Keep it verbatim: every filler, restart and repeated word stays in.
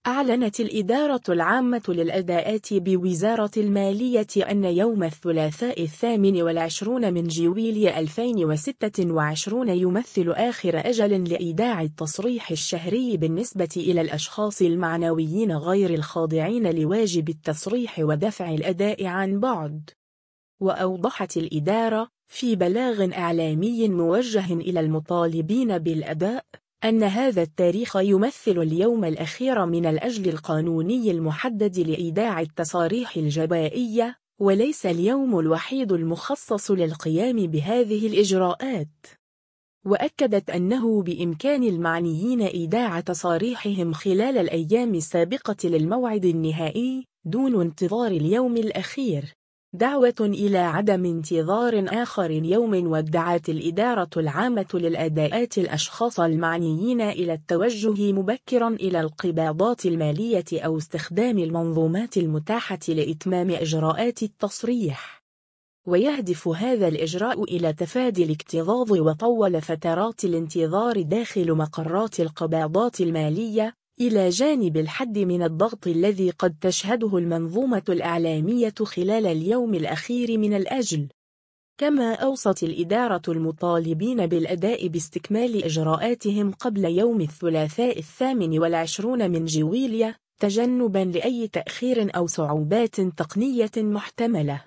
أعلنت الإدارة العامة للأداءات بوزارة المالية أن يوم الثلاثاء الثامن والعشرون من جويلية ألفين وستة وعشرين يمثل آخر أجل لإيداع التصريح الشهري بالنسبة إلى الأشخاص المعنويين غير الخاضعين لواجب التصريح ودفع الأداء عن بعد. وأوضحت الإدارة في بلاغ إعلامي موجه إلى المطالبين بالأداء أن هذا التاريخ يمثل اليوم الأخير من الأجل القانوني المحدد لإيداع التصاريح الجبائية، وليس اليوم الوحيد المخصص للقيام بهذه الإجراءات. وأكدت أنه بإمكان المعنيين إيداع تصاريحهم خلال الأيام السابقة للموعد النهائي دون انتظار اليوم الأخير، دعوة إلى عدم انتظار آخر يوم. ودعت الإدارة العامة للأداءات الأشخاص المعنيين إلى التوجه مبكرا إلى القباضات المالية أو استخدام المنظومات المتاحة لإتمام إجراءات التصريح. ويهدف هذا الإجراء إلى تفادي الاكتظاظ وطول فترات الانتظار داخل مقرات القباضات المالية، إلى جانب الحد من الضغط الذي قد تشهده المنظومة الإعلامية خلال اليوم الأخير من الأجل. كما أوصت الإدارة المطالبين بالأداء باستكمال إجراءاتهم قبل يوم الثلاثاء الثامن والعشرون من جويلية، تجنباً لأي تأخير أو صعوبات تقنية محتملة.